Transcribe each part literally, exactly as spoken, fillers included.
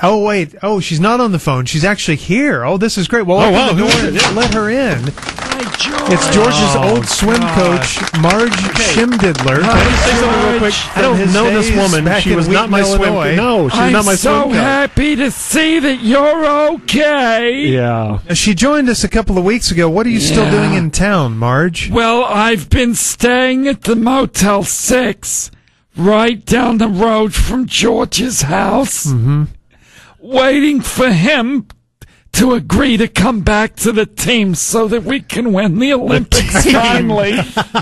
Oh, wait. Oh, she's not on the phone. She's actually here. Oh, this is great. Well, Oh, open wow, the who door is it? and let her in. Hi, George. It's George's Oh, old swim God. coach, Marge Schimdidler. Let me say something real quick. I don't know this woman. She was not my swim coach. No, she was I'm not my so swim coach. happy to see that you're okay. Yeah. She joined us a couple of weeks ago. What are you still Yeah. doing in town, Marge? Well, I've been staying at the Motel six, right down the road from George's house, Mm-hmm. waiting for him to agree to come back to the team so that we can win the Olympics finally.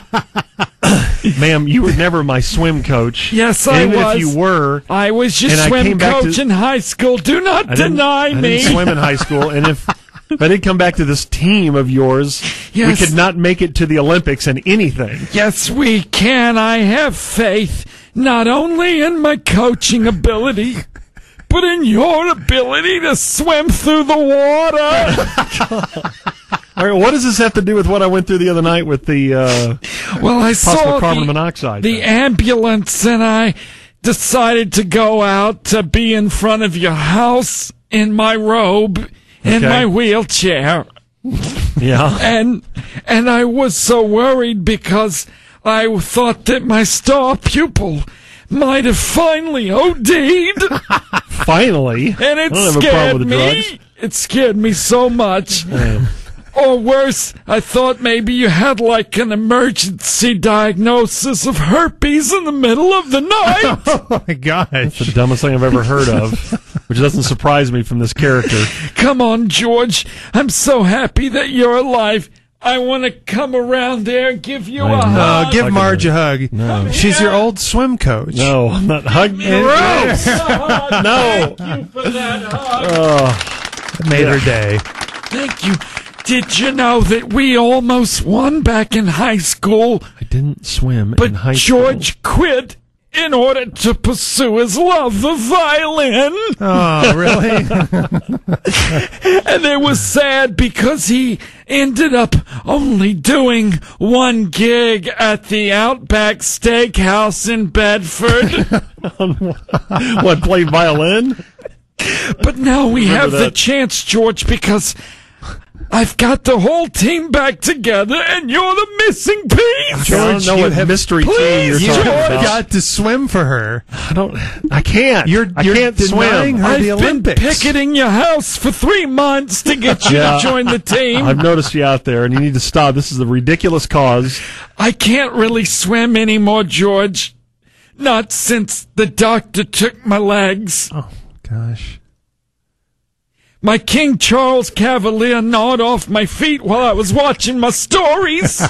Ma'am, you were never my swim coach. Yes, I Even was. if you were, I was your and I swim came back coach to- in high school. Do not I didn't, deny I me. didn't swim in high school, and if, if I did come back to this team of yours, Yes. we could not make it to the Olympics in anything. Yes, we can. I have faith not only in my coaching ability, but in your ability to swim through the water. All right, what does this have to do with what I went through the other night with the uh, Well, I possible saw carbon the, monoxide? the ambulance, and I decided to go out to be in front of your house in my robe, in Okay. my wheelchair. Yeah. And and I was so worried because I thought that my star pupil might have finally O D'd. Finally. And it I don't have a scared problem with the me. drugs. It scared me so much. Yeah. Or worse, I thought maybe you had like an emergency diagnosis of herpes in the middle of the night. Oh, my gosh. It's the dumbest thing I've ever heard of, which doesn't surprise me from this character. Come on, George. I'm so happy that you're alive. I want to come around there and give you I a am hug. not. Uh, give Hugging Marge her. a hug. No. She's your old swim coach. No, I'm not hugging. Gross. No. Thank you for that hug. Oh, That made her day. Thank you. Did you know that we almost won back in high school, I didn't swim but in high George school. quit in order to pursue his love of violin? Oh, really? And it was sad because he ended up only doing one gig at the Outback Steakhouse in Bedford. What, play violin? But now we Remember have the that. chance, George, because I've got the whole team back together and you're the missing piece. I don't know you what have- mystery team Please, you're You talking George. about. got to swim for her. I don't. I can't. You're- I you're can't denying swim. her I've the been Olympics. picketing your house for three months to get you Yeah. to join the team. I've noticed you out there, and you need to stop. This is a ridiculous cause. I can't really swim anymore, George. Not since the doctor took my legs. Oh, gosh. My King Charles Cavalier gnawed off my feet while I was watching my stories.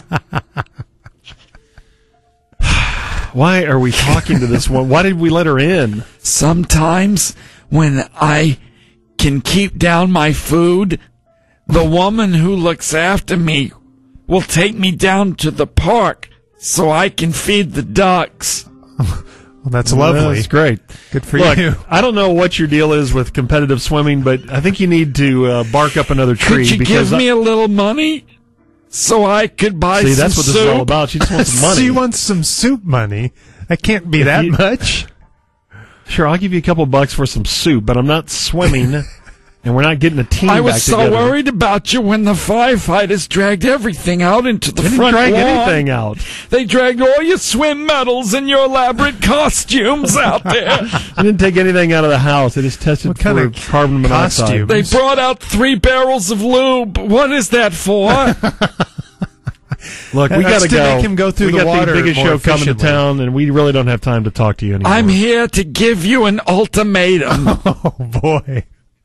Why are we talking to this one? Why did we let her in? Sometimes when I can keep down my food, the woman who looks after me will take me down to the park so I can feed the ducks. Well, that's lovely. That's great. Good for Look, you. I don't know what your deal is with competitive swimming, but I think you need to uh, bark up another tree. Could you because give me I, a little money so I could buy see, some that's what this soup? is all about. She just wants some money. She wants some soup money. That can't be that you- much. Sure, I'll give you a couple bucks for some soup, but I'm not swimming, and we're not getting a team I was back so together. worried about you when the firefighters dragged everything out into the They didn't front drag lawn. anything out. They dragged all your swim medals and your elaborate costumes out there. They didn't take anything out of the house. They just tested What for kind of carbon monoxide. costume? They brought out three barrels of lube. What is that for? Look, we That's got to to go. make him go through we the got water the biggest more show coming to efficiently. town, and we really don't have time to talk to you anymore. I'm here to give you an ultimatum. Oh, boy.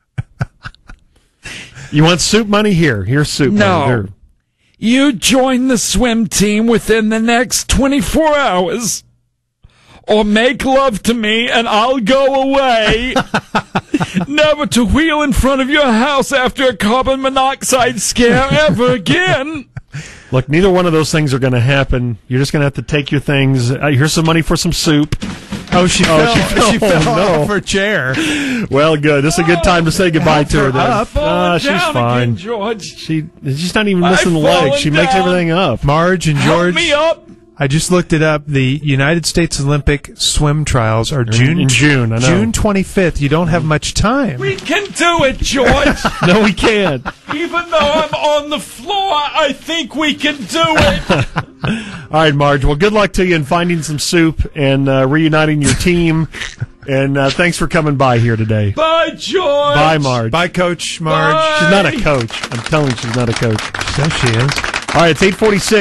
You want soup money? Here. Here's soup No. money. Here. You join the swim team within the next twenty-four hours. Or make love to me and I'll go away. Never to wheel in front of your house after a carbon monoxide scare ever again. Look, neither one of those things are going to happen. You're just going to have to take your things. Uh, here's some money for some soup. Oh, she Oh, fell, she fell. she fell No. off her chair. Well, good. This is a good time to say goodbye Help to her. her Then. up. Uh, she's Down fine. again, George. She she's not even missing I've legs. fallen She makes down. everything up. Marge and Help George. me up. I just looked it up. The United States Olympic swim trials are June in June. I know. June twenty-fifth. You don't have much time. We can do it, George. No, we can't. Even though I'm on the floor, I think we can do it. All right, Marge. Well, good luck to you in finding some soup and uh, reuniting your team. And uh, thanks for coming by here today. Bye, George. Bye, Marge. Bye, Coach Marge. Bye. She's not a coach. I'm telling you, she's not a coach. She says she is. All right, it's eight forty-six.